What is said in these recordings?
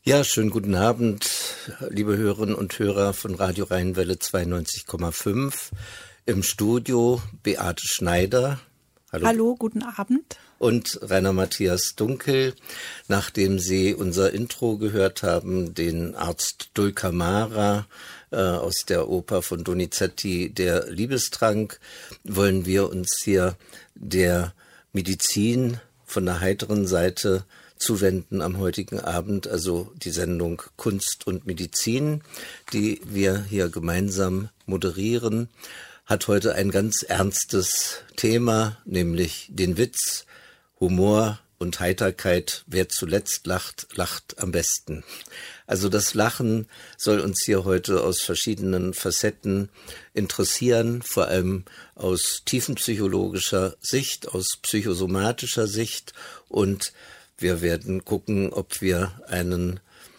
Ja, schönen guten Abend, liebe Hörerinnen und Hörer von Radio Rheinwelle 92,5. Im Studio Beate Schneider. Hallo. Hallo, guten Abend. Und Rainer Matthias Dunkel. Nachdem Sie unser Intro gehört haben, den Arzt Dulcamara aus der Oper von Donizetti, der Liebestrank, wollen wir uns hier der Medizin von der heiteren Seite zuwenden am heutigen Abend, also die Sendung Kunst und Medizin, die wir hier gemeinsam moderieren, hat heute ein ganz ernstes Thema, nämlich den Witz, Humor und Heiterkeit. Wer zuletzt lacht, lacht am besten. Also das Lachen soll uns hier heute aus verschiedenen Facetten interessieren, vor allem aus tiefenpsychologischer Sicht, aus psychosomatischer Sicht, und wir werden gucken, ob wir einen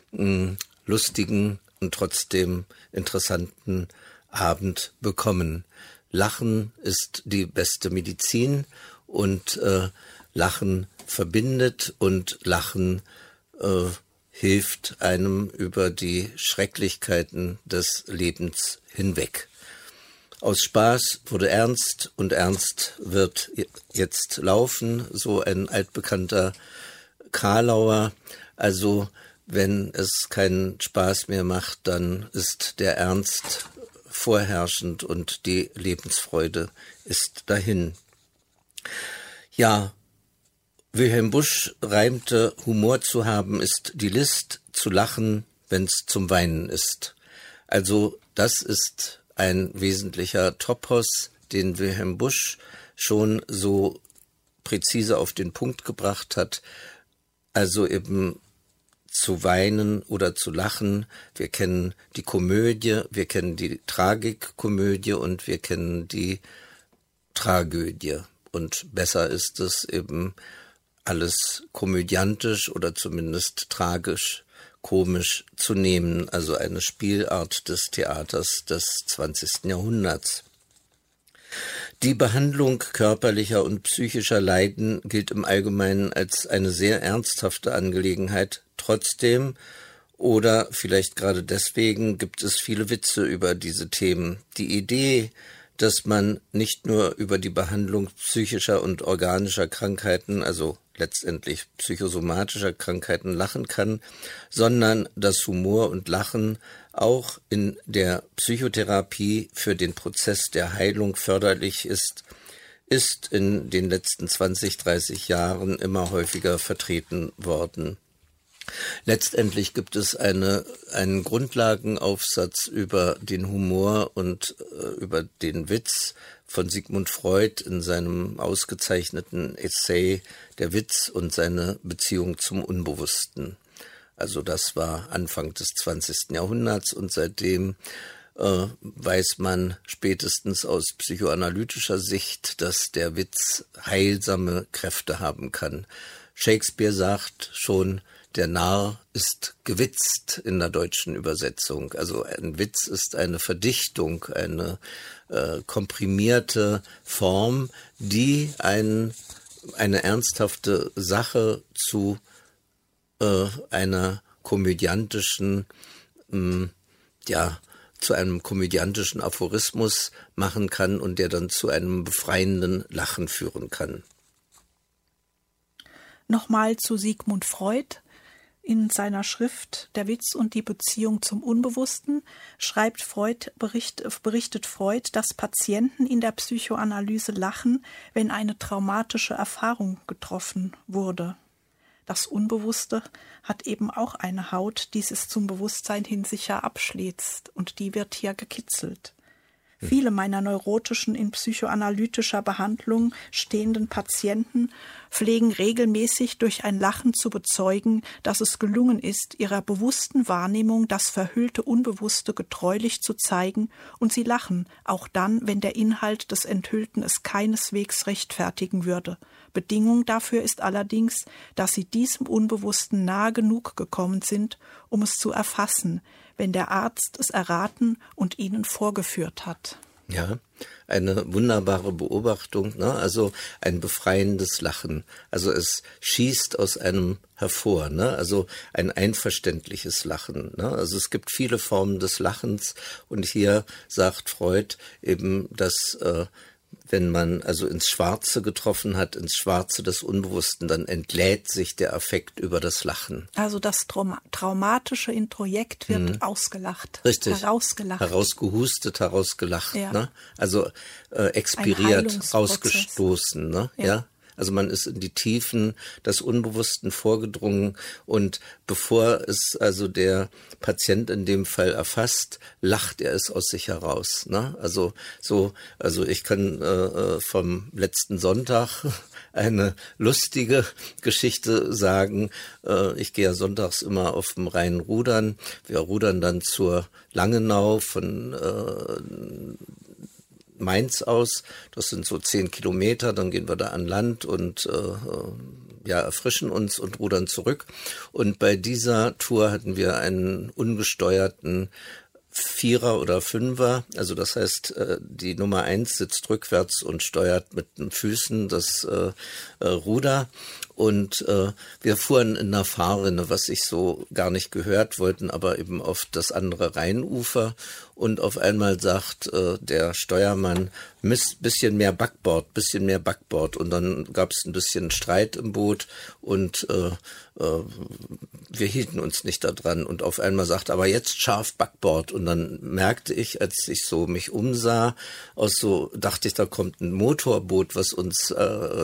lustigen und trotzdem interessanten Abend bekommen. Lachen ist die beste Medizin und Lachen verbindet und Lachen hilft einem über die Schrecklichkeiten des Lebens hinweg. Aus Spaß wurde ernst und ernst wird jetzt laufen, so ein altbekannter Karlauer. Also wenn es keinen Spaß mehr macht, dann ist der Ernst vorherrschend und die Lebensfreude ist dahin. Ja, Wilhelm Busch reimte, Humor zu haben ist die List, zu lachen, wenn's zum Weinen ist. Also das ist ein wesentlicher Topos, den Wilhelm Busch schon so präzise auf den Punkt gebracht hat. Also eben zu weinen oder zu lachen. Wir kennen die Komödie, wir kennen die Tragikkomödie und wir kennen die Tragödie. Und besser ist es eben alles komödiantisch oder zumindest tragisch, komisch zu nehmen. Also eine Spielart des Theaters des 20. Jahrhunderts. Die Behandlung körperlicher und psychischer Leiden gilt im Allgemeinen als eine sehr ernsthafte Angelegenheit. Trotzdem oder vielleicht gerade deswegen gibt es viele Witze über diese Themen. Die Idee, dass man nicht nur über die Behandlung psychischer und organischer Krankheiten, also letztendlich psychosomatischer Krankheiten, lachen kann, sondern dass Humor und Lachen auch in der Psychotherapie für den Prozess der Heilung förderlich ist in den letzten 20, 30 Jahren immer häufiger vertreten worden. Letztendlich gibt es einen Grundlagenaufsatz über den Humor und über den Witz von Sigmund Freud in seinem ausgezeichneten Essay Der Witz und seine Beziehung zum Unbewussten. Also das war Anfang des 20. Jahrhunderts und seitdem weiß man spätestens aus psychoanalytischer Sicht, dass der Witz heilsame Kräfte haben kann. Shakespeare sagt schon, der Narr ist gewitzt in der deutschen Übersetzung. Also ein Witz ist eine Verdichtung, eine komprimierte Form, die eine ernsthafte Sache zu einer komödiantischen, zu einem komödiantischen Aphorismus machen kann und der dann zu einem befreienden Lachen führen kann. Nochmal zu Sigmund Freud. In seiner Schrift Der Witz und die Beziehung zum Unbewussten berichtet Freud, dass Patienten in der Psychoanalyse lachen, wenn eine traumatische Erfahrung getroffen wurde. Das Unbewusste hat eben auch eine Haut, die es zum Bewusstsein hin sicher abschließt, und die wird hier gekitzelt. Viele meiner neurotischen in psychoanalytischer Behandlung stehenden Patienten pflegen regelmäßig durch ein Lachen zu bezeugen, dass es gelungen ist, ihrer bewussten Wahrnehmung das verhüllte Unbewusste getreulich zu zeigen, und sie lachen, auch dann, wenn der Inhalt des Enthüllten es keineswegs rechtfertigen würde. Bedingung dafür ist allerdings, dass sie diesem Unbewussten nahe genug gekommen sind, um es zu erfassen, wenn der Arzt es erraten und ihnen vorgeführt hat. Ja, eine wunderbare Beobachtung, ne? Also ein befreiendes Lachen. Also es schießt aus einem hervor, ne? Also ein einverständliches Lachen, ne? Also es gibt viele Formen des Lachens und hier sagt Freud eben, dass wenn man also ins Schwarze getroffen hat, ins Schwarze des Unbewussten, dann entlädt sich der Affekt über das Lachen. Also das traumatische Introjekt wird ausgelacht. Richtig. Herausgelacht. Herausgehustet, herausgelacht. Ja. Ne? Also expiriert, rausgestoßen. Ne? Ja. Also man ist in die Tiefen des Unbewussten vorgedrungen und bevor es also der Patient in dem Fall erfasst, lacht er es aus sich heraus. Ne? Also ich kann vom letzten Sonntag eine lustige Geschichte sagen. Ich gehe ja sonntags immer auf dem Rhein rudern. Wir rudern dann zur Langenau von Mainz aus, das sind so 10 Kilometer, dann gehen wir da an Land und erfrischen uns und rudern zurück. Und bei dieser Tour hatten wir einen ungesteuerten Vierer oder Fünfer, also das heißt, die Nummer 1 sitzt rückwärts und steuert mit den Füßen das Ruder. Und wir fuhren in einer Fahrrinne, was ich so gar nicht gehört, wollten aber eben auf das andere Rheinufer. Und auf einmal sagt der Steuermann, bisschen mehr Backbord. Und dann gab es ein bisschen Streit im Boot und wir hielten uns nicht da dran. Und auf einmal sagt aber jetzt scharf Backbord. Und dann merkte ich, als ich so mich umsah, dachte ich, da kommt ein Motorboot, was uns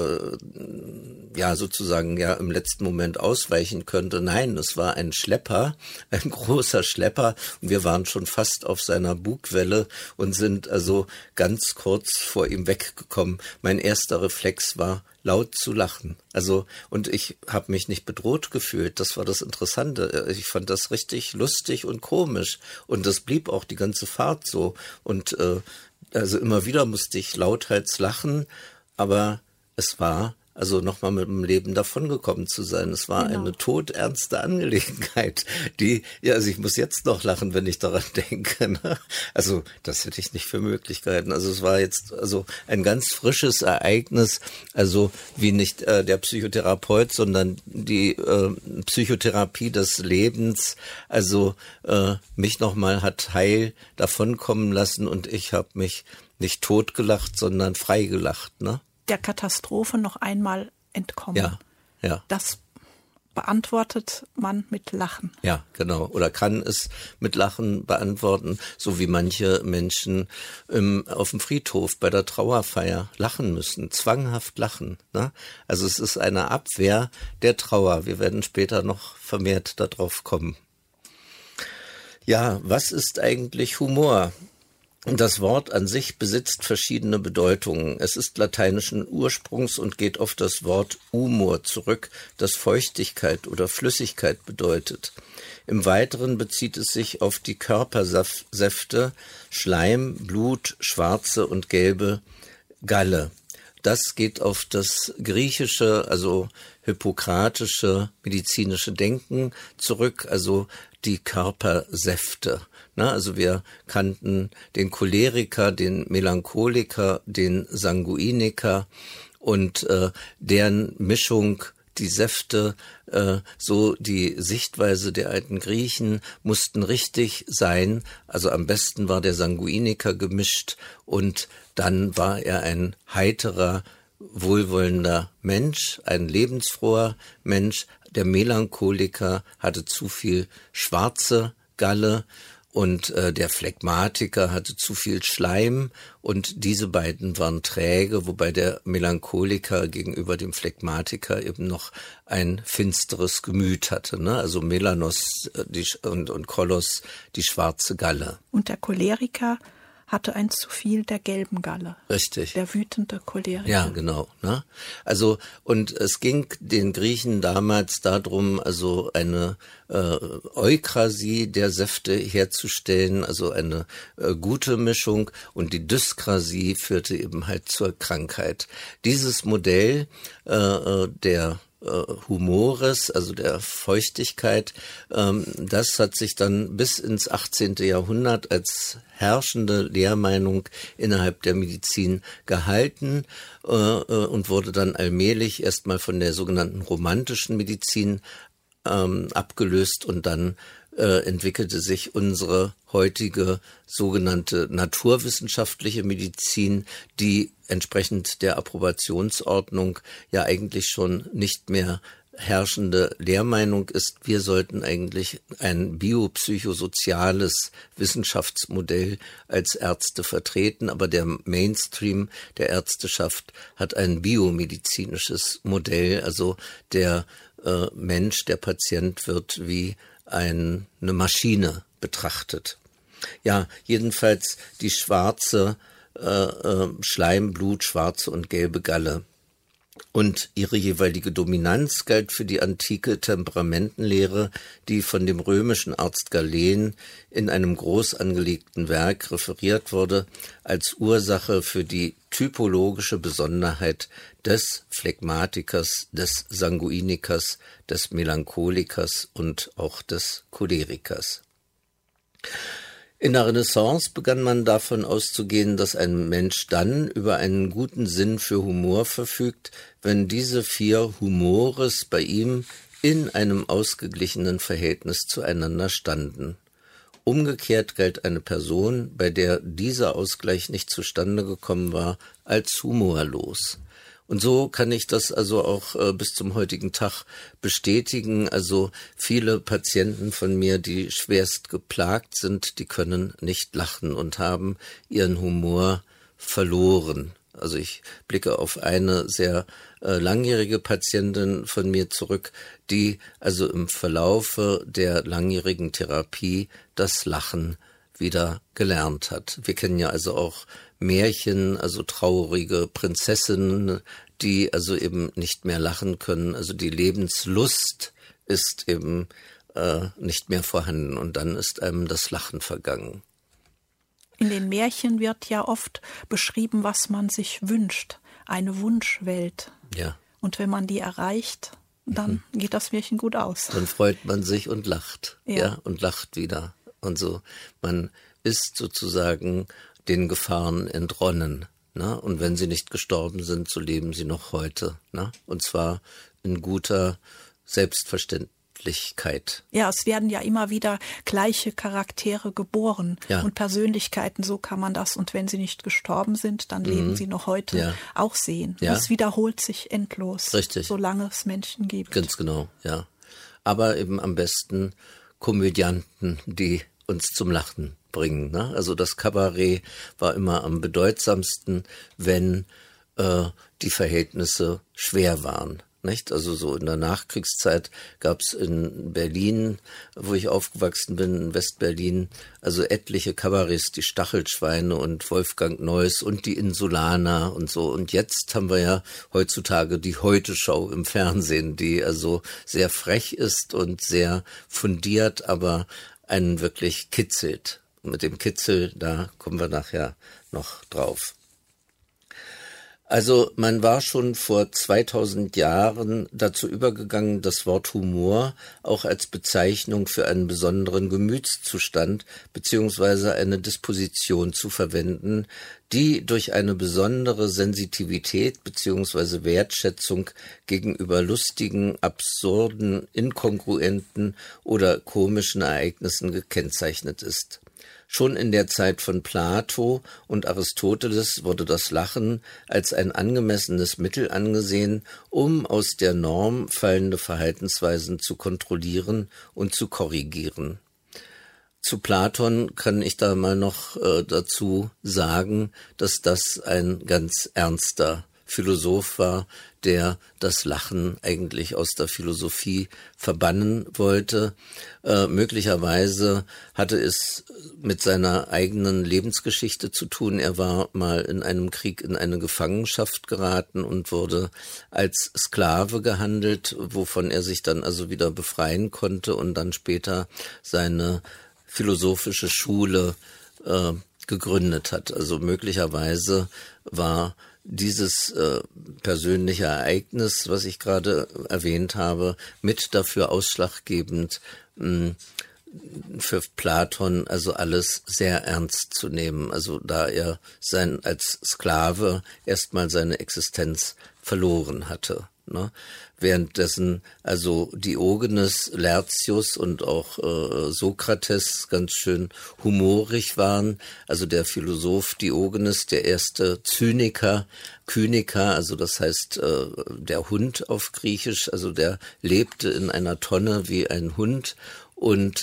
sozusagen im letzten Moment ausweichen könnte. Nein, es war ein Schlepper, ein großer Schlepper. Und wir waren schon fast auf seiner Bugwelle und sind also ganz kurz vor ihm weggekommen. Mein erster Reflex war, laut zu lachen. Also, und ich habe mich nicht bedroht gefühlt. Das war das Interessante. Ich fand das richtig lustig und komisch. Und das blieb auch die ganze Fahrt so. Und also immer wieder musste ich lauthals lachen, aber es war also nochmal mit dem Leben davongekommen zu sein. Es war eine todernste Angelegenheit, also ich muss jetzt noch lachen, wenn ich daran denke. Ne? Also das hätte ich nicht für möglich gehalten. Also es war jetzt also ein ganz frisches Ereignis, also wie nicht der Psychotherapeut, sondern die Psychotherapie des Lebens, also mich nochmal hat heil davonkommen lassen und ich habe mich nicht totgelacht, sondern frei gelacht, ne? Der Katastrophe noch einmal entkommen. Ja. Das beantwortet man mit Lachen. Ja, genau. Oder kann es mit Lachen beantworten, so wie manche Menschen auf dem Friedhof bei der Trauerfeier lachen müssen, zwanghaft lachen. Ne? Also es ist eine Abwehr der Trauer. Wir werden später noch vermehrt darauf kommen. Ja, was ist eigentlich Humor? Das Wort an sich besitzt verschiedene Bedeutungen. Es ist lateinischen Ursprungs und geht auf das Wort humor zurück, das Feuchtigkeit oder Flüssigkeit bedeutet. Im Weiteren bezieht es sich auf die Körpersäfte, Schleim, Blut, schwarze und gelbe Galle. Das geht auf das griechische, also hippokratische medizinische Denken zurück, also die Körpersäfte. Also wir kannten den Choleriker, den Melancholiker, den Sanguiniker und deren Mischung, die Säfte, so die Sichtweise der alten Griechen, mussten richtig sein. Also am besten war der Sanguiniker gemischt und dann war er ein heiterer, wohlwollender Mensch, ein lebensfroher Mensch. Der Melancholiker hatte zu viel schwarze Galle und der Phlegmatiker hatte zu viel Schleim und diese beiden waren träge, wobei der Melancholiker gegenüber dem Phlegmatiker eben noch ein finsteres Gemüt hatte, ne? Also Melanos und Kolos, die schwarze Galle. Und der Choleriker hatte ein zu viel der gelben Galle. Richtig. Der wütende Choleriker. Ja, genau. Ne? Also, und es ging den Griechen damals darum, also eine Eukrasie der Säfte herzustellen, also eine gute Mischung, und die Dyskrasie führte eben halt zur Krankheit. Dieses Modell der Humores, also der Feuchtigkeit, das hat sich dann bis ins 18. Jahrhundert als herrschende Lehrmeinung innerhalb der Medizin gehalten und wurde dann allmählich erstmal von der sogenannten romantischen Medizin abgelöst und dann entwickelte sich unsere heutige sogenannte naturwissenschaftliche Medizin, die entsprechend der Approbationsordnung ja eigentlich schon nicht mehr herrschende Lehrmeinung ist. Wir sollten eigentlich ein biopsychosoziales Wissenschaftsmodell als Ärzte vertreten, aber der Mainstream der Ärzteschaft hat ein biomedizinisches Modell, also der Mensch, der Patient wird wie eine Maschine betrachtet. Ja, jedenfalls die schwarze Schleimblut, schwarze und gelbe Galle. Und ihre jeweilige Dominanz galt für die antike Temperamentenlehre, die von dem römischen Arzt Galen in einem groß angelegten Werk referiert wurde, als Ursache für die typologische Besonderheit des Phlegmatikers, des Sanguinikers, des Melancholikers und auch des Cholerikers. In der Renaissance begann man davon auszugehen, dass ein Mensch dann über einen guten Sinn für Humor verfügt, wenn diese 4 Humores bei ihm in einem ausgeglichenen Verhältnis zueinander standen. Umgekehrt galt eine Person, bei der dieser Ausgleich nicht zustande gekommen war, als humorlos. Und so kann ich das also auch bis zum heutigen Tag bestätigen. Also viele Patienten von mir, die schwerst geplagt sind, die können nicht lachen und haben ihren Humor verloren. Also ich blicke auf eine sehr langjährige Patientin von mir zurück, die also im Verlaufe der langjährigen Therapie das Lachen wieder gelernt hat. Wir kennen ja also auch Märchen, also traurige Prinzessinnen, die also eben nicht mehr lachen können. Also die Lebenslust ist eben nicht mehr vorhanden und dann ist einem das Lachen vergangen. In den Märchen wird ja oft beschrieben, was man sich wünscht. Eine Wunschwelt. Ja. Und wenn man die erreicht, dann geht das Märchen gut aus. Dann freut man sich und lacht. Ja, und lacht wieder. Und so, man ist sozusagen den Gefahren entronnen. Ne? Und wenn sie nicht gestorben sind, so leben sie noch heute. Ne? Und zwar in guter Selbstverständlichkeit. Ja, es werden ja immer wieder gleiche Charaktere geboren und Persönlichkeiten, so kann man das. Und wenn sie nicht gestorben sind, dann leben sie noch heute auch sehen. Ja. Es wiederholt sich endlos, richtig, solange es Menschen gibt. Ganz genau, ja. Aber eben am besten Komödianten, die uns zum Lachen bringen. Ne? Also das Kabarett war immer am bedeutsamsten, wenn die Verhältnisse schwer waren. Nicht? Also so in der Nachkriegszeit gab es in Berlin, wo ich aufgewachsen bin, in Westberlin, also etliche Kabarets, die Stachelschweine und Wolfgang Neuss und die Insulaner und so. Und jetzt haben wir ja heutzutage die Heute-Show im Fernsehen, die also sehr frech ist und sehr fundiert, aber einen wirklich kitzelt. Mit dem Kitzel, da kommen wir nachher noch drauf. Also man war schon vor 2000 Jahren dazu übergegangen, das Wort Humor auch als Bezeichnung für einen besonderen Gemütszustand bzw. eine Disposition zu verwenden, die durch eine besondere Sensitivität bzw. Wertschätzung gegenüber lustigen, absurden, inkongruenten oder komischen Ereignissen gekennzeichnet ist. Schon in der Zeit von Plato und Aristoteles wurde das Lachen als ein angemessenes Mittel angesehen, um aus der Norm fallende Verhaltensweisen zu kontrollieren und zu korrigieren. Zu Platon kann ich da mal noch dazu sagen, dass das ein ganz ernster Philosoph war, der das Lachen eigentlich aus der Philosophie verbannen wollte. Möglicherweise hatte es mit seiner eigenen Lebensgeschichte zu tun. Er war mal in einem Krieg in eine Gefangenschaft geraten und wurde als Sklave gehandelt, wovon er sich dann also wieder befreien konnte und dann später seine philosophische Schule gegründet hat. Also möglicherweise war dieses persönliche Ereignis, was ich gerade erwähnt habe, mit dafür ausschlaggebend, für Platon also alles sehr ernst zu nehmen. Also da er als Sklave erstmal seine Existenz verloren hatte. Ne? Währenddessen also Diogenes, Laertius und auch Sokrates ganz schön humorig waren. Also der Philosoph Diogenes, der erste Zyniker, Kyniker, also das heißt der Hund auf Griechisch, also der lebte in einer Tonne wie ein Hund und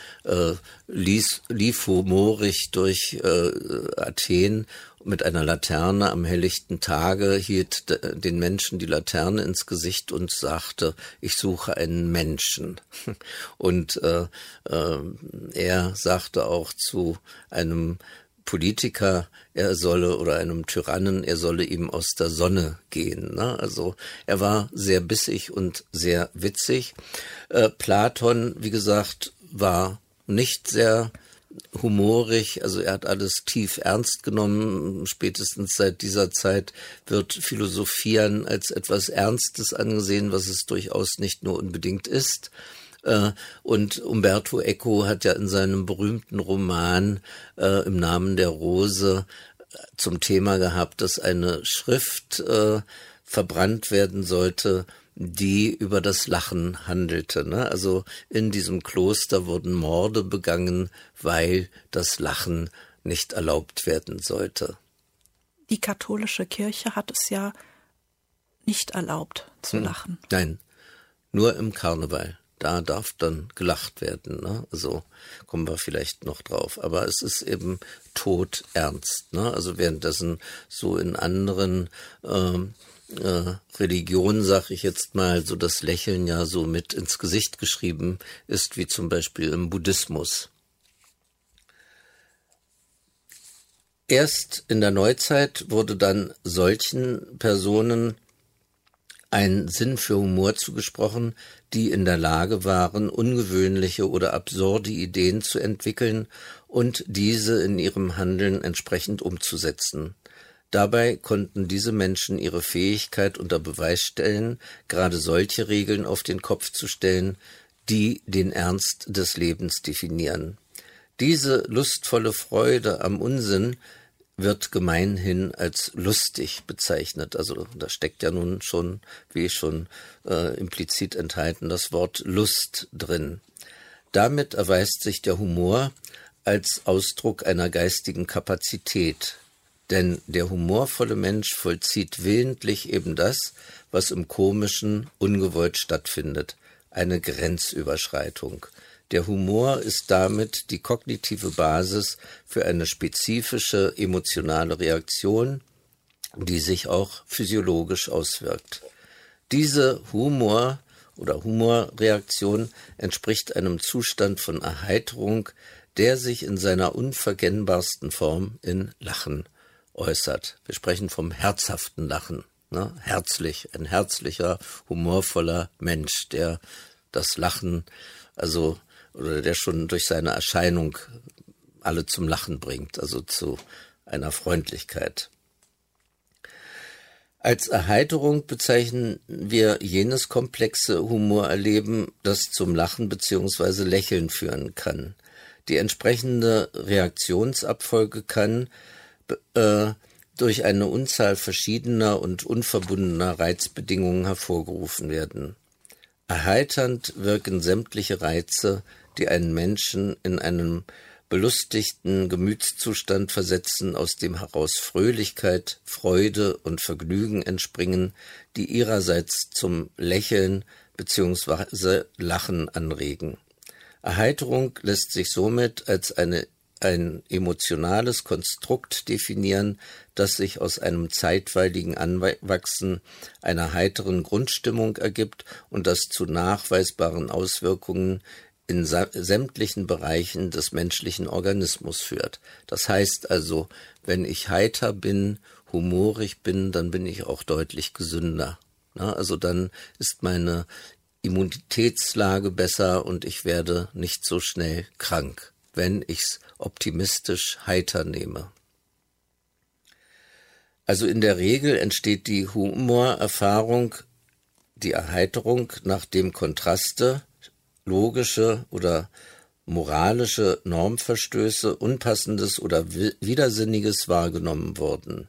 lief humorig durch Athen mit einer Laterne am helllichten Tage, hielt den Menschen die Laterne ins Gesicht und sagte, ich suche einen Menschen. Und er sagte auch zu einem Politiker, oder einem Tyrannen, er solle ihm aus der Sonne gehen. Ne? Also er war sehr bissig und sehr witzig. Platon, wie gesagt, war nicht sehr humorig, also er hat alles tief ernst genommen. Spätestens seit dieser Zeit wird Philosophieren als etwas Ernstes angesehen, was es durchaus nicht nur unbedingt ist. Und Umberto Eco hat ja in seinem berühmten Roman Im Namen der Rose zum Thema gehabt, dass eine Schrift verbrannt werden sollte, die über das Lachen handelte. Ne? Also in diesem Kloster wurden Morde begangen, weil das Lachen nicht erlaubt werden sollte. Die katholische Kirche hat es ja nicht erlaubt zu lachen. Nein, nur im Karneval. Da darf dann gelacht werden. Ne? Also kommen wir vielleicht noch drauf. Aber es ist eben todernst. Ne? Also währenddessen so in anderen Religionen, sag ich jetzt mal, so das Lächeln ja so mit ins Gesicht geschrieben ist, wie zum Beispiel im Buddhismus. Erst in der Neuzeit wurde dann solchen Personen ein Sinn für Humor zugesprochen, die in der Lage waren, ungewöhnliche oder absurde Ideen zu entwickeln und diese in ihrem Handeln entsprechend umzusetzen. Dabei konnten diese Menschen ihre Fähigkeit unter Beweis stellen, gerade solche Regeln auf den Kopf zu stellen, die den Ernst des Lebens definieren. Diese lustvolle Freude am Unsinn wird gemeinhin als lustig bezeichnet. Also da steckt ja nun schon, wie schon implizit enthalten, das Wort Lust drin. Damit erweist sich der Humor als Ausdruck einer geistigen Kapazität. Denn der humorvolle Mensch vollzieht willentlich eben das, was im Komischen ungewollt stattfindet, eine Grenzüberschreitung. Der Humor ist damit die kognitive Basis für eine spezifische emotionale Reaktion, die sich auch physiologisch auswirkt. Diese Humorreaktion entspricht einem Zustand von Erheiterung, der sich in seiner unverkennbarsten Form in Lachen äußert. Wir sprechen vom herzhaften Lachen. Ne? Herzlich, ein herzlicher, humorvoller Mensch, der das Lachen, oder der schon durch seine Erscheinung alle zum Lachen bringt, also zu einer Freundlichkeit. Als Erheiterung bezeichnen wir jenes komplexe Humorerleben, das zum Lachen bzw. Lächeln führen kann. Die entsprechende Reaktionsabfolge kann durch eine Unzahl verschiedener und unverbundener Reizbedingungen hervorgerufen werden. Erheiternd wirken sämtliche Reize, die einen Menschen in einen belustigten Gemütszustand versetzen, aus dem heraus Fröhlichkeit, Freude und Vergnügen entspringen, die ihrerseits zum Lächeln bzw. Lachen anregen. Erheiterung lässt sich somit als ein emotionales Konstrukt definieren, das sich aus einem zeitweiligen Anwachsen einer heiteren Grundstimmung ergibt und das zu nachweisbaren Auswirkungen in sämtlichen Bereichen des menschlichen Organismus führt. Das heißt also, wenn ich heiter bin, humorig bin, dann bin ich auch deutlich gesünder. Also dann ist meine Immunitätslage besser und ich werde nicht so schnell krank, wenn ich's optimistisch heiter nehme. Also in der Regel entsteht die Humorerfahrung, die Erheiterung, nachdem Kontraste, logische oder moralische Normverstöße, Unpassendes oder Widersinniges wahrgenommen wurden.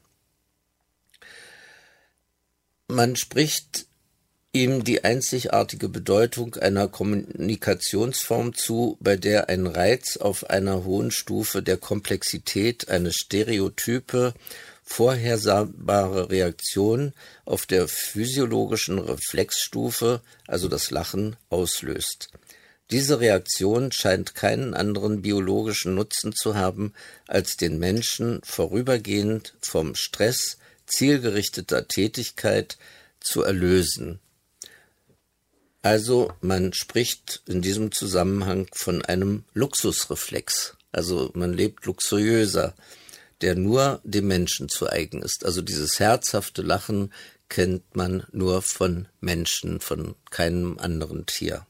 Man spricht ihm die einzigartige Bedeutung einer Kommunikationsform zu, bei der ein Reiz auf einer hohen Stufe der Komplexität eine stereotype, vorhersehbare Reaktion auf der physiologischen Reflexstufe, also das Lachen, auslöst. Diese Reaktion scheint keinen anderen biologischen Nutzen zu haben, als den Menschen vorübergehend vom Stress zielgerichteter Tätigkeit zu erlösen. Also man spricht in diesem Zusammenhang von einem Luxusreflex. Also man lebt luxuriöser, der nur dem Menschen zu eigen ist. Also dieses herzhafte Lachen kennt man nur von Menschen, von keinem anderen Tier.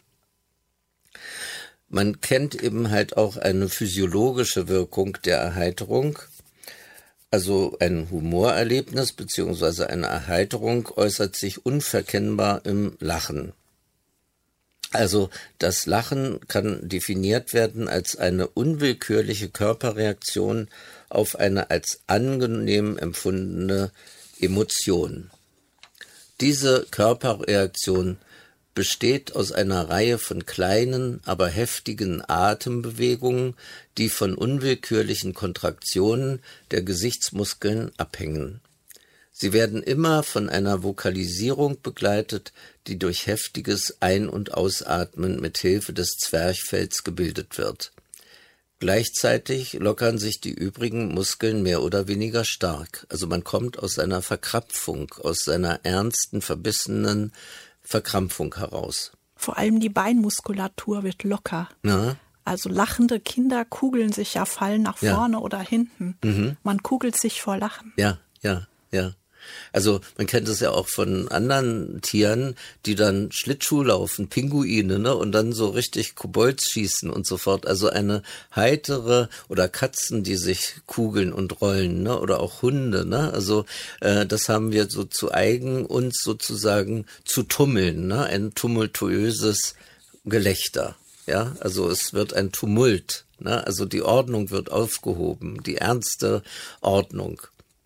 Man kennt eben halt auch eine physiologische Wirkung der Erheiterung. Also ein Humorerlebnis bzw. eine Erheiterung äußert sich unverkennbar im Lachen. Also das Lachen kann definiert werden als eine unwillkürliche Körperreaktion auf eine als angenehm empfundene Emotion. Diese Körperreaktion besteht aus einer Reihe von kleinen, aber heftigen Atembewegungen, die von unwillkürlichen Kontraktionen der Gesichtsmuskeln abhängen. Sie werden immer von einer Vokalisierung begleitet, die durch heftiges Ein- und Ausatmen mit Hilfe des Zwerchfells gebildet wird. Gleichzeitig lockern sich die übrigen Muskeln mehr oder weniger stark. Also man kommt aus einer Verkrampfung, aus seiner ernsten, verbissenen Verkrampfung heraus. Vor allem die Beinmuskulatur wird locker. Na? Also lachende Kinder kugeln sich ja, fallen nach vorne oder hinten. Mhm. Man kugelt sich vor Lachen. Ja. Also man kennt es ja auch von anderen Tieren, die dann Schlittschuh laufen, Pinguine, ne, und dann so richtig Kobolds schießen und so fort. Also eine heitere, oder Katzen, die sich kugeln und rollen, ne, oder auch Hunde, ne. Also das haben wir so zu eigen, uns sozusagen zu tummeln, ne, ein tumultuöses Gelächter. Ja, also es wird ein Tumult, ne, also die Ordnung wird aufgehoben, die ernste Ordnung.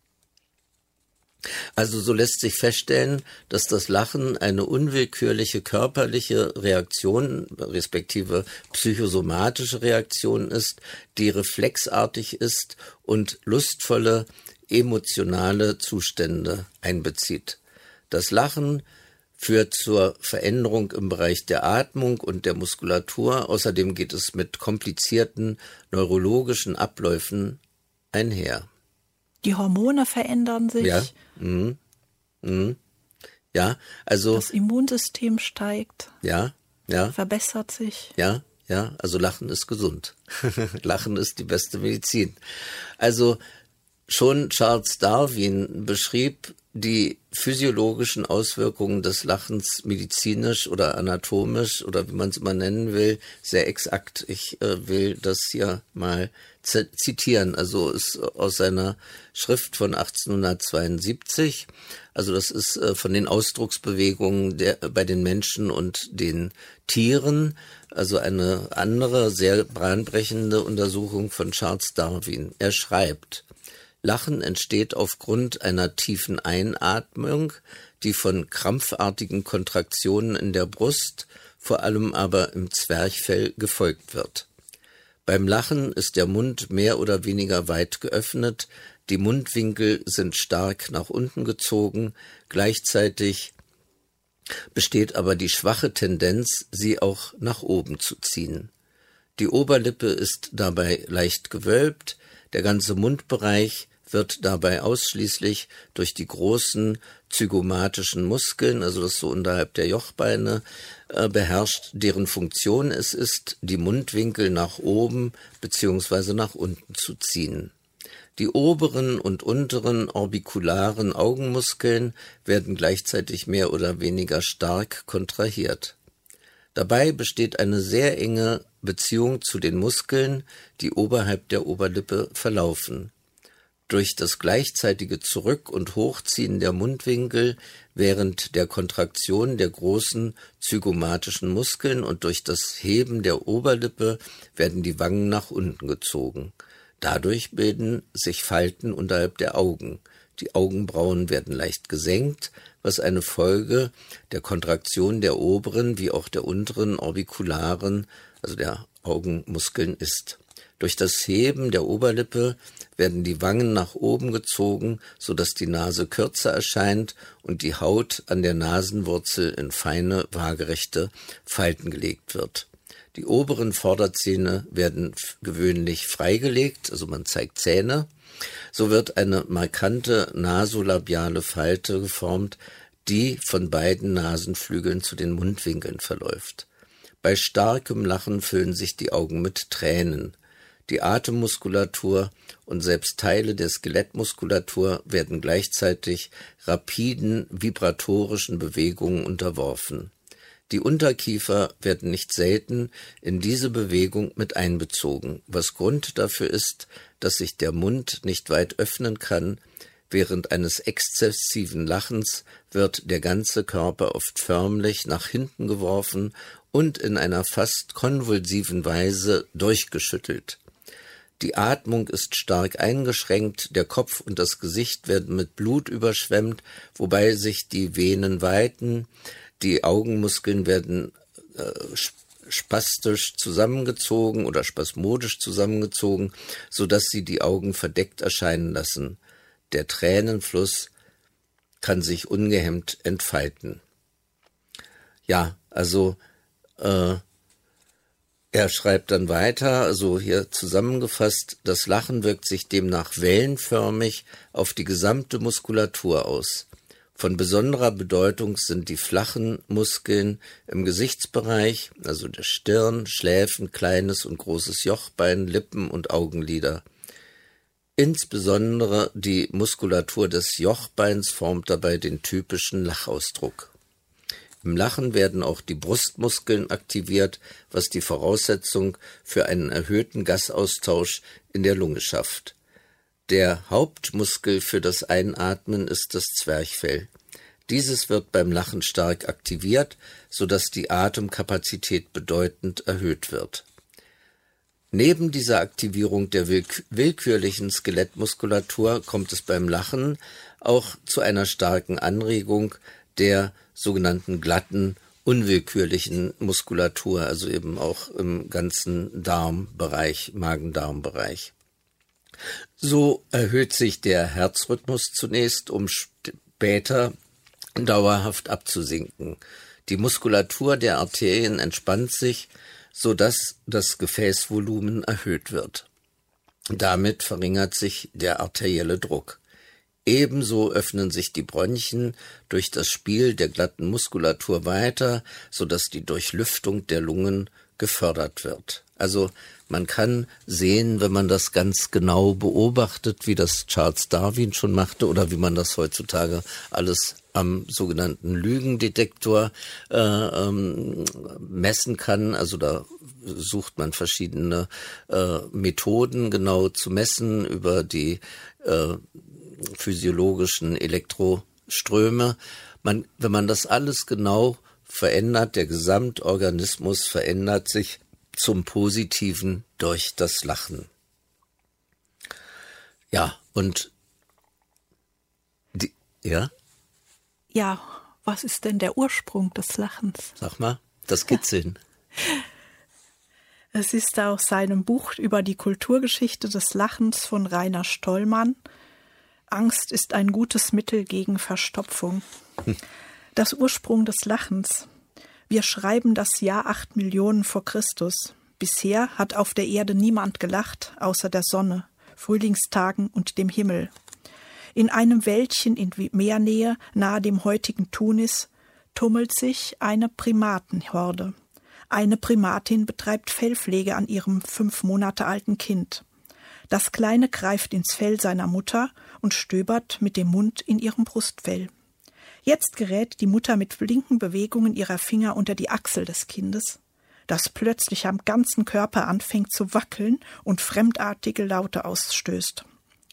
Also so lässt sich feststellen, dass das Lachen eine unwillkürliche körperliche Reaktion, respektive psychosomatische Reaktion ist, die reflexartig ist und lustvolle emotionale Zustände einbezieht. Das Lachen führt zur Veränderung im Bereich der Atmung und der Muskulatur. Außerdem geht es mit komplizierten neurologischen Abläufen einher. Die Hormone verändern sich. Ja. Ja, also. Das Immunsystem steigt. Ja. Verbessert sich. Ja, also Lachen ist gesund. Lachen ist die beste Medizin. Also schon Charles Darwin beschrieb die physiologischen Auswirkungen des Lachens medizinisch oder anatomisch oder wie man es immer nennen will, sehr exakt. Ich will das hier mal zitieren. Also ist aus seiner Schrift von 1872. Also das ist von den Ausdrucksbewegungen bei den Menschen und den Tieren. Also eine andere, sehr bahnbrechende Untersuchung von Charles Darwin. Er schreibt: Lachen entsteht aufgrund einer tiefen Einatmung, die von krampfartigen Kontraktionen in der Brust, vor allem aber im Zwerchfell, gefolgt wird. Beim Lachen ist der Mund mehr oder weniger weit geöffnet, die Mundwinkel sind stark nach unten gezogen, gleichzeitig besteht aber die schwache Tendenz, sie auch nach oben zu ziehen. Die Oberlippe ist dabei leicht gewölbt, der ganze Mundbereich wird dabei ausschließlich durch die großen zygomatischen Muskeln, also das so unterhalb der Jochbeine, beherrscht, deren Funktion es ist, die Mundwinkel nach oben bzw. nach unten zu ziehen. Die oberen und unteren orbikularen Augenmuskeln werden gleichzeitig mehr oder weniger stark kontrahiert. Dabei besteht eine sehr enge Beziehung zu den Muskeln, die oberhalb der Oberlippe verlaufen. Durch das gleichzeitige Zurück- und Hochziehen der Mundwinkel während der Kontraktion der großen zygomatischen Muskeln und durch das Heben der Oberlippe werden die Wangen nach unten gezogen. Dadurch bilden sich Falten unterhalb der Augen. Die Augenbrauen werden leicht gesenkt, was eine Folge der Kontraktion der oberen wie auch der unteren orbikularen, also der Augenmuskeln ist. Durch das Heben der Oberlippe werden die Wangen nach oben gezogen, sodass die Nase kürzer erscheint und die Haut an der Nasenwurzel in feine, waagerechte Falten gelegt wird. Die oberen Vorderzähne werden gewöhnlich freigelegt, also man zeigt Zähne. So wird eine markante nasolabiale Falte geformt, die von beiden Nasenflügeln zu den Mundwinkeln verläuft. Bei starkem Lachen füllen sich die Augen mit Tränen. Die Atemmuskulatur und selbst Teile der Skelettmuskulatur werden gleichzeitig rapiden, vibratorischen Bewegungen unterworfen. Die Unterkiefer werden nicht selten in diese Bewegung mit einbezogen, was Grund dafür ist, dass sich der Mund nicht weit öffnen kann. Während eines exzessiven Lachens wird der ganze Körper oft förmlich nach hinten geworfen und in einer fast konvulsiven Weise durchgeschüttelt. Die Atmung ist stark eingeschränkt, der Kopf und das Gesicht werden mit Blut überschwemmt, wobei sich die Venen weiten, die Augenmuskeln werden spastisch zusammengezogen oder spasmodisch zusammengezogen, sodass sie die Augen verdeckt erscheinen lassen. Der Tränenfluss kann sich ungehemmt entfalten. Ja, also er schreibt dann weiter, also hier zusammengefasst, das Lachen wirkt sich demnach wellenförmig auf die gesamte Muskulatur aus. Von besonderer Bedeutung sind die flachen Muskeln im Gesichtsbereich, also der Stirn, Schläfen, kleines und großes Jochbein, Lippen und Augenlider. Insbesondere die Muskulatur des Jochbeins formt dabei den typischen Lachausdruck. Im Lachen werden auch die Brustmuskeln aktiviert, was die Voraussetzung für einen erhöhten Gasaustausch in der Lunge schafft. Der Hauptmuskel für das Einatmen ist das Zwerchfell. Dieses wird beim Lachen stark aktiviert, sodass die Atemkapazität bedeutend erhöht wird. Neben dieser Aktivierung der willkürlichen Skelettmuskulatur kommt es beim Lachen auch zu einer starken Anregung der sogenannten glatten, unwillkürlichen Muskulatur, also eben auch im ganzen Darmbereich, Magen-Darm-Bereich. So erhöht sich der Herzrhythmus zunächst, um später dauerhaft abzusinken. Die Muskulatur der Arterien entspannt sich, sodass das Gefäßvolumen erhöht wird. Damit verringert sich der arterielle Druck. Ebenso öffnen sich die Bronchien durch das Spiel der glatten Muskulatur weiter, sodass die Durchlüftung der Lungen gefördert wird. Also man kann sehen, wenn man das ganz genau beobachtet, wie das Charles Darwin schon machte oder wie man das heutzutage alles am sogenannten Lügendetektor messen kann. Also da sucht man verschiedene Methoden genau zu messen über die physiologischen Elektroströme. Wenn man das alles genau verändert, der Gesamtorganismus verändert sich zum Positiven durch das Lachen. Ja, und ja? Ja, was ist denn der Ursprung des Lachens? Sag mal, das Kitzeln. Es ist aus seinem Buch über die Kulturgeschichte des Lachens von Rainer Stollmann. Angst ist ein gutes Mittel gegen Verstopfung. Das Ursprung des Lachens. Wir schreiben das Jahr 8 Millionen vor Christus. Bisher hat auf der Erde niemand gelacht, außer der Sonne, Frühlingstagen und dem Himmel. In einem Wäldchen in Meernähe, nahe dem heutigen Tunis, tummelt sich eine Primatenhorde. Eine Primatin betreibt Fellpflege an ihrem 5 Monate alten Kind. Das Kleine greift ins Fell seiner Mutter und stöbert mit dem Mund in ihrem Brustfell. Jetzt gerät die Mutter mit flinken Bewegungen ihrer Finger unter die Achsel des Kindes, das plötzlich am ganzen Körper anfängt zu wackeln und fremdartige Laute ausstößt.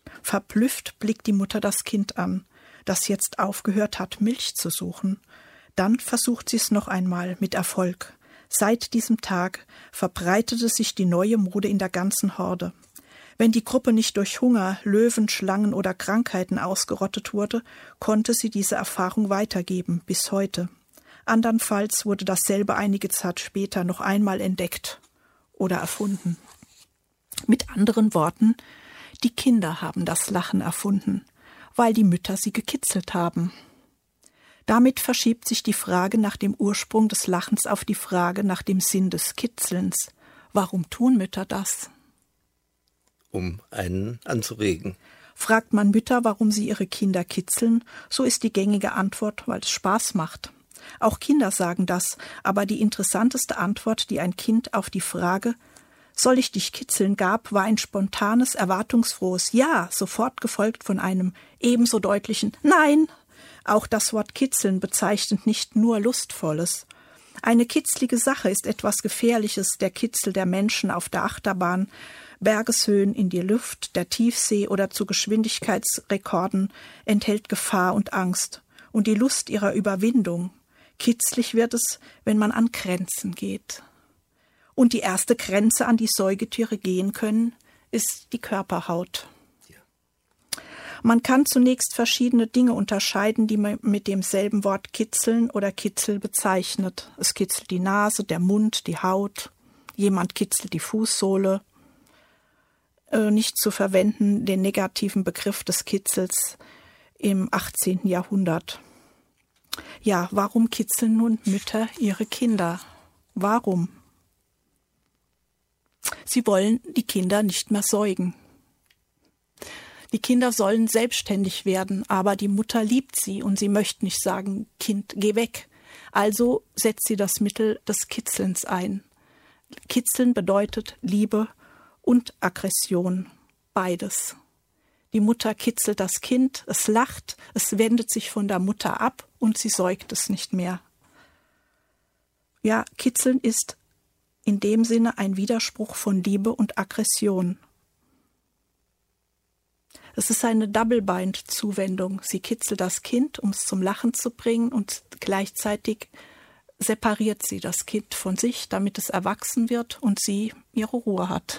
Verblüfft blickt die Mutter das Kind an, das jetzt aufgehört hat, Milch zu suchen. Dann versucht sie es noch einmal mit Erfolg. Seit diesem Tag verbreitete sich die neue Mode in der ganzen Horde. Wenn die Gruppe nicht durch Hunger, Löwen, Schlangen oder Krankheiten ausgerottet wurde, konnte sie diese Erfahrung weitergeben, bis heute. Andernfalls wurde dasselbe einige Zeit später noch einmal entdeckt oder erfunden. Mit anderen Worten, die Kinder haben das Lachen erfunden, weil die Mütter sie gekitzelt haben. Damit verschiebt sich die Frage nach dem Ursprung des Lachens auf die Frage nach dem Sinn des Kitzelns. Warum tun Mütter das? Um einen anzuregen. Fragt man Mütter, warum sie ihre Kinder kitzeln, so ist die gängige Antwort, weil es Spaß macht. Auch Kinder sagen das, aber die interessanteste Antwort, die ein Kind auf die Frage »Soll ich dich kitzeln?« gab, war ein spontanes, erwartungsfrohes »Ja«, sofort gefolgt von einem ebenso deutlichen »Nein«. Auch das Wort kitzeln bezeichnet nicht nur Lustvolles. Eine kitzlige Sache ist etwas Gefährliches, der Kitzel der Menschen auf der Achterbahn, Bergeshöhen in die Luft, der Tiefsee oder zu Geschwindigkeitsrekorden enthält Gefahr und Angst und die Lust ihrer Überwindung. Kitzlig wird es, wenn man an Grenzen geht. Und die erste Grenze, an die Säugetiere gehen können, ist die Körperhaut. Ja. Man kann zunächst verschiedene Dinge unterscheiden, die man mit demselben Wort kitzeln oder Kitzel bezeichnet. Es kitzelt die Nase, der Mund, die Haut. Jemand kitzelt die Fußsohle. Nicht zu verwenden den negativen Begriff des Kitzels im 18. Jahrhundert. Ja, warum kitzeln nun Mütter ihre Kinder? Warum? Sie wollen die Kinder nicht mehr säugen. Die Kinder sollen selbstständig werden, aber die Mutter liebt sie und sie möchte nicht sagen, Kind, geh weg. Also setzt sie das Mittel des Kitzelns ein. Kitzeln bedeutet Liebe und Aggression, beides. Die Mutter kitzelt das Kind, es lacht, es wendet sich von der Mutter ab und sie säugt es nicht mehr. Ja, Kitzeln ist in dem Sinne ein Widerspruch von Liebe und Aggression. Es ist eine Double-Bind-Zuwendung. Sie kitzelt das Kind, um es zum Lachen zu bringen, und gleichzeitig separiert sie das Kind von sich, damit es erwachsen wird und sie ihre Ruhe hat.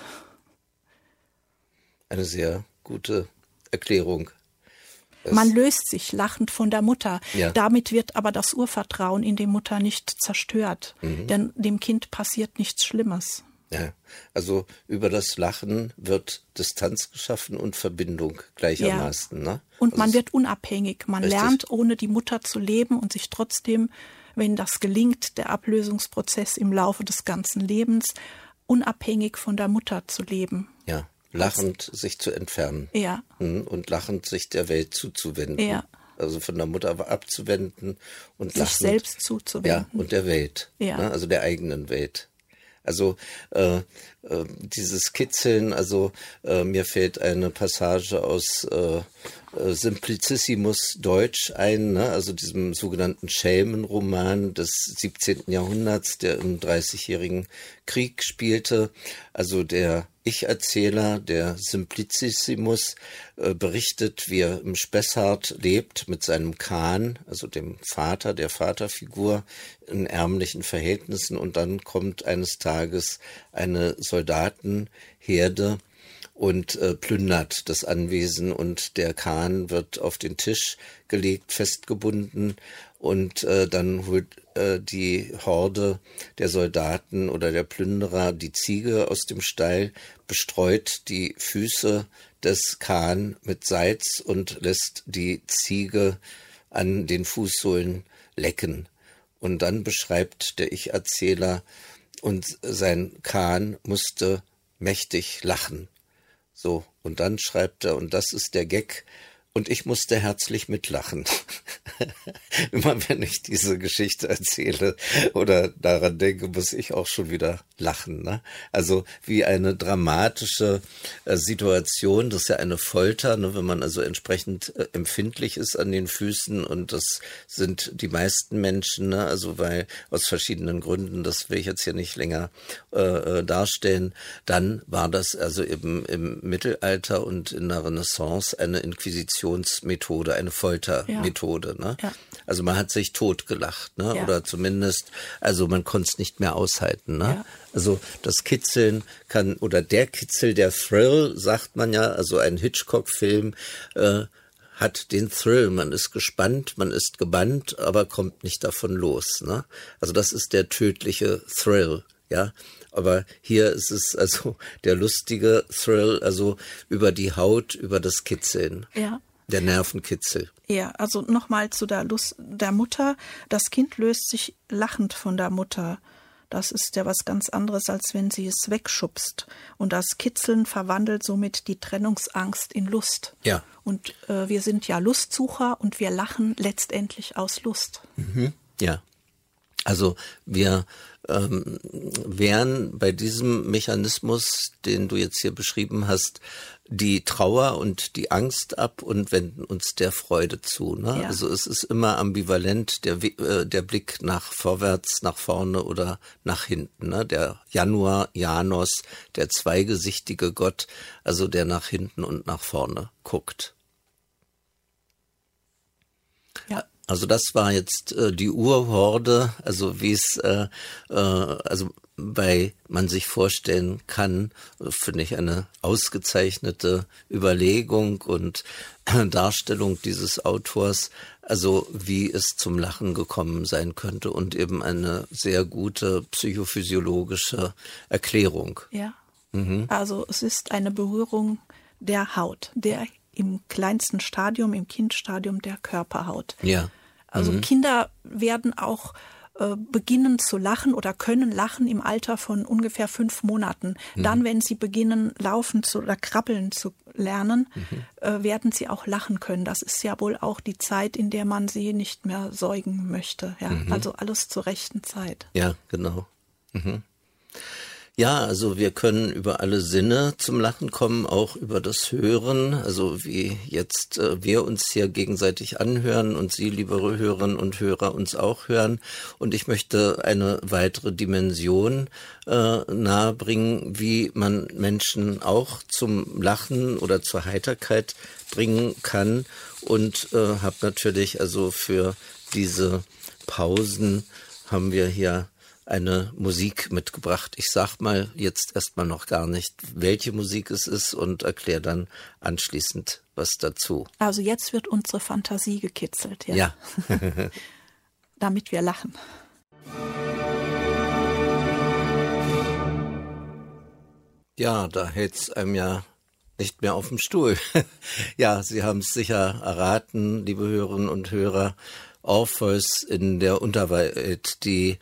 Eine sehr gute Erklärung. Man löst sich lachend von der Mutter. Ja. Damit wird aber das Urvertrauen in die Mutter nicht zerstört. Denn dem Kind passiert nichts Schlimmes. Ja, also über das Lachen wird Distanz geschaffen und Verbindung gleichermaßen. Ja. Ne? Und also man wird unabhängig. Man richtig. Lernt, ohne die Mutter zu leben und sich trotzdem, wenn das gelingt, der Ablösungsprozess im Laufe des ganzen Lebens, unabhängig von der Mutter zu leben. Ja. Lachend sich zu entfernen. Ja. Und lachend sich der Welt zuzuwenden. Ja. Also von der Mutter abzuwenden und sich lachend, selbst zuzuwenden. Ja, und der Welt. Ja. Ne? Also der eigenen Welt. Also dieses Kitzeln, also mir fällt eine Passage aus Simplicissimus Deutsch ein, ne? Also diesem sogenannten Schelmenroman des 17. Jahrhunderts, der im Dreißigjährigen Krieg spielte. Also der Ich-Erzähler, der Simplicissimus, berichtet, wie er im Spessart lebt mit seinem Kahn, also dem Vater, der Vaterfigur, in ärmlichen Verhältnissen, und dann kommt eines Tages eine Soldatenherde und plündert das Anwesen, und der Kahn wird auf den Tisch gelegt, festgebunden, und dann holt die Horde der Soldaten oder der Plünderer die Ziege aus dem Stall, bestreut die Füße des Kahn mit Salz und lässt die Ziege an den Fußsohlen lecken. Und dann beschreibt der Ich-Erzähler, und sein Kahn musste mächtig lachen. So, und dann schreibt er, und das ist der Gag, Und ich musste herzlich mitlachen. Immer wenn ich diese Geschichte erzähle oder daran denke, muss ich auch schon wieder lachen. Ne? Also wie eine dramatische Situation, das ist ja eine Folter, ne? Wenn man also entsprechend empfindlich ist an den Füßen, und das sind die meisten Menschen, ne? Also weil aus verschiedenen Gründen, das will ich jetzt hier nicht länger darstellen, dann war das also eben im Mittelalter und in der Renaissance eine Inquisitionsmethode, eine Foltermethode. Ne? Ja. Also man hat sich totgelacht, ne? Ja. Oder zumindest, also man konnte es nicht mehr aushalten. Ne? Ja. Also das Kitzeln kann, oder der Kitzel, der Thrill, sagt man ja, also ein Hitchcock-Film hat den Thrill, man ist gespannt, man ist gebannt, aber kommt nicht davon los. Ne? Also das ist der tödliche Thrill, ja. Aber hier ist es also der lustige Thrill, also über die Haut, über das Kitzeln. Ja. Der Nervenkitzel. Ja, also nochmal zu der Lust der Mutter. Das Kind löst sich lachend von der Mutter. Das ist ja was ganz anderes, als wenn sie es wegschubst. Und das Kitzeln verwandelt somit die Trennungsangst in Lust. Ja. Und wir sind ja Lustsucher und wir lachen letztendlich aus Lust. Mhm. Ja. Also wir wehren bei diesem Mechanismus, den du jetzt hier beschrieben hast, die Trauer und die Angst ab und wenden uns der Freude zu. Ne? Ja. Also es ist immer ambivalent, der Blick nach vorwärts, nach vorne oder nach hinten. Ne? Der Janos, der zweigesichtige Gott, also der nach hinten und nach vorne guckt. Ja. Also das war jetzt die Urhorde, also wie es also bei man sich vorstellen kann, finde ich eine ausgezeichnete Überlegung und Darstellung dieses Autors, also wie es zum Lachen gekommen sein könnte und eben eine sehr gute psychophysiologische Erklärung. Ja, also es ist eine Berührung der Haut, der im kleinsten Stadium, im Kindstadium der Körperhaut. Ja. Also Kinder werden auch beginnen zu lachen oder können lachen im Alter von ungefähr 5 Monaten. Dann, wenn sie beginnen, laufen oder krabbeln zu lernen, werden sie auch lachen können. Das ist ja wohl auch die Zeit, in der man sie nicht mehr säugen möchte. Ja? Also alles zur rechten Zeit. Ja, genau. Ja, also wir können über alle Sinne zum Lachen kommen, auch über das Hören, also wie jetzt wir uns hier gegenseitig anhören und Sie, liebe Hörerinnen und Hörer, uns auch hören. Und ich möchte eine weitere Dimension nahebringen, wie man Menschen auch zum Lachen oder zur Heiterkeit bringen kann, und habe natürlich also für diese Pausen haben wir hier eine Musik mitgebracht. Ich sag mal jetzt erstmal noch gar nicht, welche Musik es ist, und erkläre dann anschließend was dazu. Also jetzt wird unsere Fantasie gekitzelt, ja. Ja. Damit wir lachen. Ja, da hält's einem ja nicht mehr auf dem Stuhl. Ja, Sie haben es sicher erraten, liebe Hörerinnen und Hörer. Orpheus in der Unterwelt, die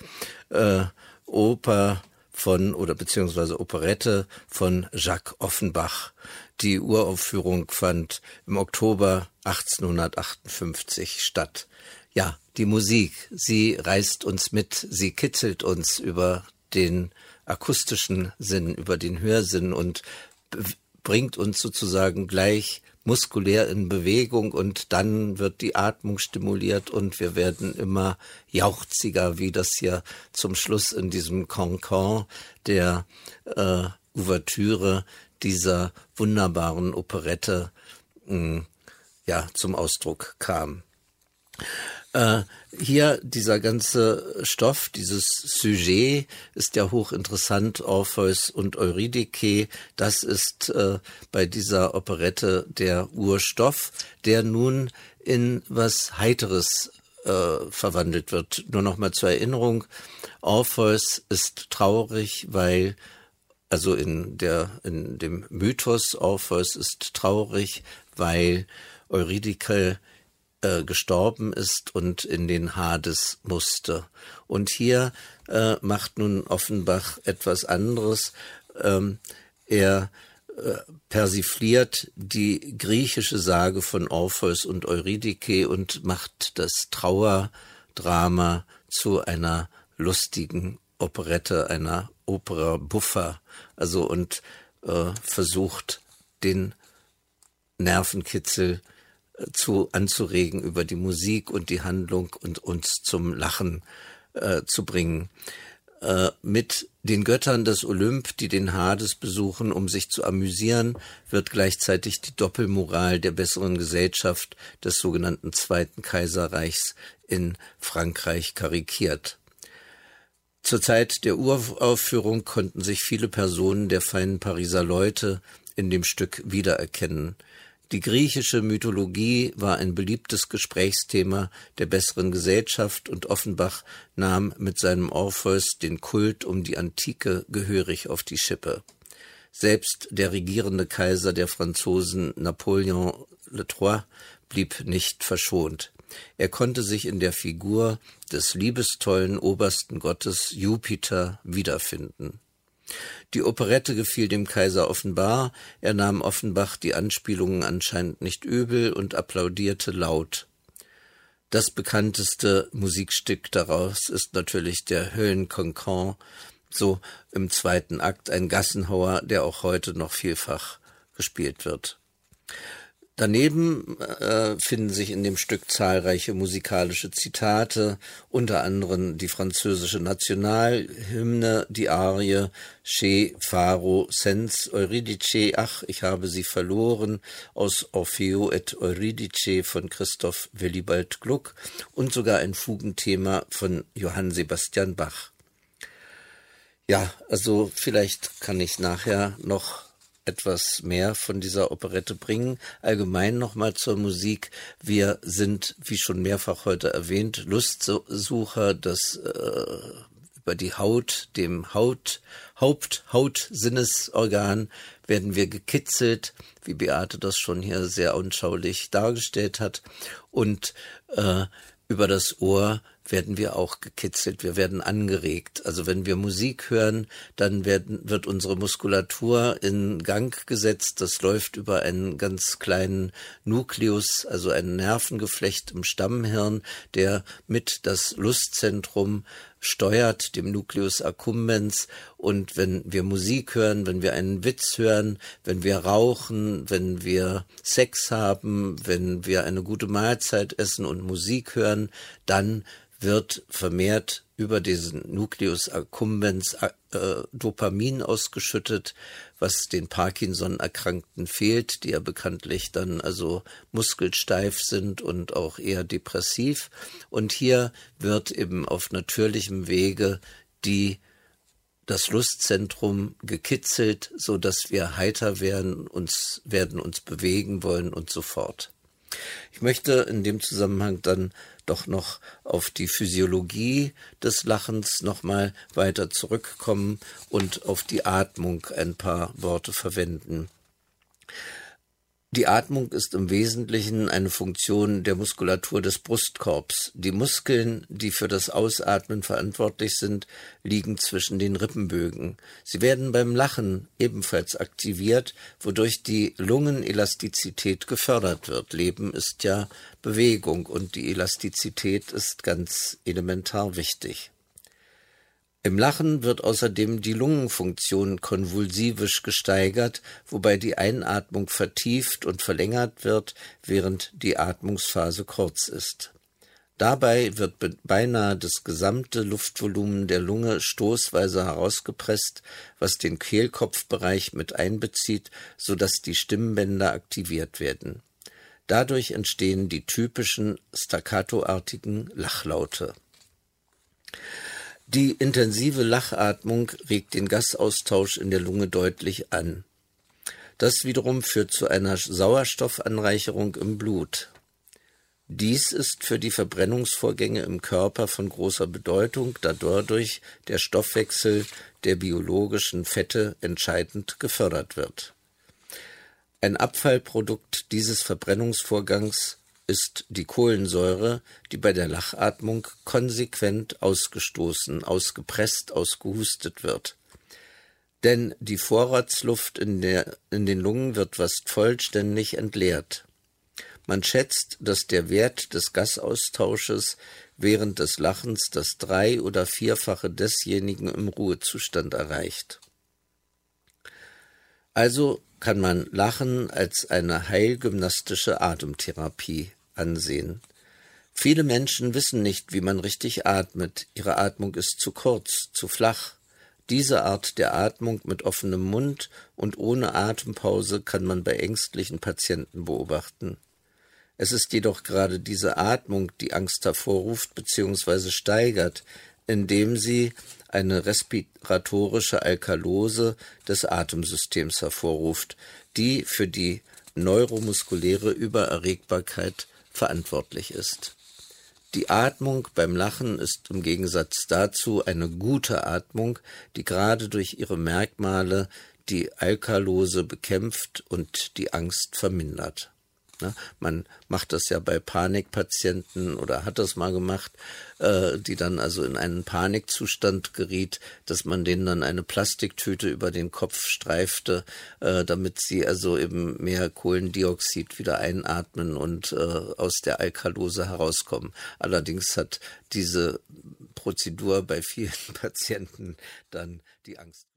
Oper von, oder beziehungsweise Operette von Jacques Offenbach. Die Uraufführung fand im Oktober 1858 statt. Ja, die Musik, sie reißt uns mit, sie kitzelt uns über den akustischen Sinn, über den Hörsinn und bringt uns sozusagen gleich muskulär in Bewegung, und dann wird die Atmung stimuliert und wir werden immer jauchziger, wie das hier zum Schluss in diesem Cancan der Ouvertüre dieser wunderbaren Operette zum Ausdruck kam. Hier dieser ganze Stoff, dieses Sujet ist ja hochinteressant, Orpheus und Eurydike, das ist bei dieser Operette der Urstoff, der nun in was Heiteres verwandelt wird. Nur noch mal zur Erinnerung, Orpheus ist traurig, weil, also in dem Mythos, Orpheus ist traurig, weil Eurydike gestorben ist und in den Hades musste. Und hier macht nun Offenbach etwas anderes. Er persifliert die griechische Sage von Orpheus und Eurydike und macht das Trauerdrama zu einer lustigen Operette, einer Opera buffa, also und versucht den Nervenkitzel anzuregen über die Musik und die Handlung und uns zum Lachen zu bringen. Mit den Göttern des Olymp, die den Hades besuchen, um sich zu amüsieren, wird gleichzeitig die Doppelmoral der besseren Gesellschaft des sogenannten Zweiten Kaiserreichs in Frankreich karikiert. Zur Zeit der Uraufführung konnten sich viele Personen der feinen Pariser Leute in dem Stück wiedererkennen. Die griechische Mythologie war ein beliebtes Gesprächsthema der besseren Gesellschaft und Offenbach nahm mit seinem Orpheus den Kult um die Antike gehörig auf die Schippe. Selbst der regierende Kaiser der Franzosen Napoleon III blieb nicht verschont. Er konnte sich in der Figur des liebestollen obersten Gottes Jupiter wiederfinden. Die Operette gefiel dem Kaiser offenbar, er nahm Offenbach die Anspielungen anscheinend nicht übel und applaudierte laut. Das bekannteste Musikstück daraus ist natürlich der Höllencancan, so im zweiten Akt ein Gassenhauer, der auch heute noch vielfach gespielt wird. Daneben finden sich in dem Stück zahlreiche musikalische Zitate, unter anderem die französische Nationalhymne, die Arie Che Faro Sens Euridice, ach, ich habe sie verloren, aus Orfeo et Euridice von Christoph Willibald Gluck und sogar ein Fugenthema von Johann Sebastian Bach. Ja, also vielleicht kann ich nachher noch etwas mehr von dieser Operette bringen. Allgemein nochmal zur Musik. Wir sind, wie schon mehrfach heute erwähnt, Lustsucher, das über die Haut, dem Hauptsinnesorgan werden wir gekitzelt, wie Beate das schon hier sehr anschaulich dargestellt hat. Und über das Ohr werden wir auch gekitzelt, wir werden angeregt. Also wenn wir Musik hören, dann wird unsere Muskulatur in Gang gesetzt. Das läuft über einen ganz kleinen Nukleus, also ein Nervengeflecht im Stammhirn, der mit das Lustzentrum steuert, dem Nucleus accumbens. Und wenn wir Musik hören, wenn wir einen Witz hören, wenn wir rauchen, wenn wir Sex haben, wenn wir eine gute Mahlzeit essen und Musik hören, dann wird vermehrt über diesen Nucleus accumbens Dopamin ausgeschüttet, was den Parkinson-Erkrankten fehlt, die ja bekanntlich dann also muskelsteif sind und auch eher depressiv. Und hier wird eben auf natürlichem Wege das Lustzentrum gekitzelt, so dass wir heiter werden uns bewegen wollen und so fort. Ich möchte in dem Zusammenhang dann doch noch auf die Physiologie des Lachens nochmal weiter zurückkommen und auf die Atmung ein paar Worte verwenden. Die Atmung ist im Wesentlichen eine Funktion der Muskulatur des Brustkorbs. Die Muskeln, die für das Ausatmen verantwortlich sind, liegen zwischen den Rippenbögen. Sie werden beim Lachen ebenfalls aktiviert, wodurch die Lungenelastizität gefördert wird. Leben ist ja Bewegung und die Elastizität ist ganz elementar wichtig. Im Lachen wird außerdem die Lungenfunktion konvulsivisch gesteigert, wobei die Einatmung vertieft und verlängert wird, während die Atmungsphase kurz ist. Dabei wird beinahe das gesamte Luftvolumen der Lunge stoßweise herausgepresst, was den Kehlkopfbereich mit einbezieht, sodass die Stimmbänder aktiviert werden. Dadurch entstehen die typischen staccatoartigen Lachlaute. Die intensive Lachatmung regt den Gasaustausch in der Lunge deutlich an. Das wiederum führt zu einer Sauerstoffanreicherung im Blut. Dies ist für die Verbrennungsvorgänge im Körper von großer Bedeutung, da dadurch der Stoffwechsel der biologischen Fette entscheidend gefördert wird. Ein Abfallprodukt dieses Verbrennungsvorgangs ist die Kohlensäure, die bei der Lachatmung konsequent ausgestoßen, ausgepresst, ausgehustet wird. Denn die Vorratsluft in den Lungen wird fast vollständig entleert. Man schätzt, dass der Wert des Gasaustausches während des Lachens das 3- oder 4-fache desjenigen im Ruhezustand erreicht. Also kann man Lachen als eine heilgymnastische Atemtherapie ansehen. Viele Menschen wissen nicht, wie man richtig atmet. Ihre Atmung ist zu kurz, zu flach. Diese Art der Atmung mit offenem Mund und ohne Atempause kann man bei ängstlichen Patienten beobachten. Es ist jedoch gerade diese Atmung, die Angst hervorruft bzw. steigert, indem sie eine respiratorische Alkalose des Atemsystems hervorruft, die für die neuromuskuläre Übererregbarkeit verantwortlich ist. Die Atmung beim Lachen ist im Gegensatz dazu eine gute Atmung, die gerade durch ihre Merkmale die Alkalose bekämpft und die Angst vermindert. Man macht das ja bei Panikpatienten oder hat das mal gemacht, die dann also in einen Panikzustand geriet, dass man denen dann eine Plastiktüte über den Kopf streifte, damit sie also eben mehr Kohlendioxid wieder einatmen und aus der Alkalose herauskommen. Allerdings hat diese Prozedur bei vielen Patienten dann die Angst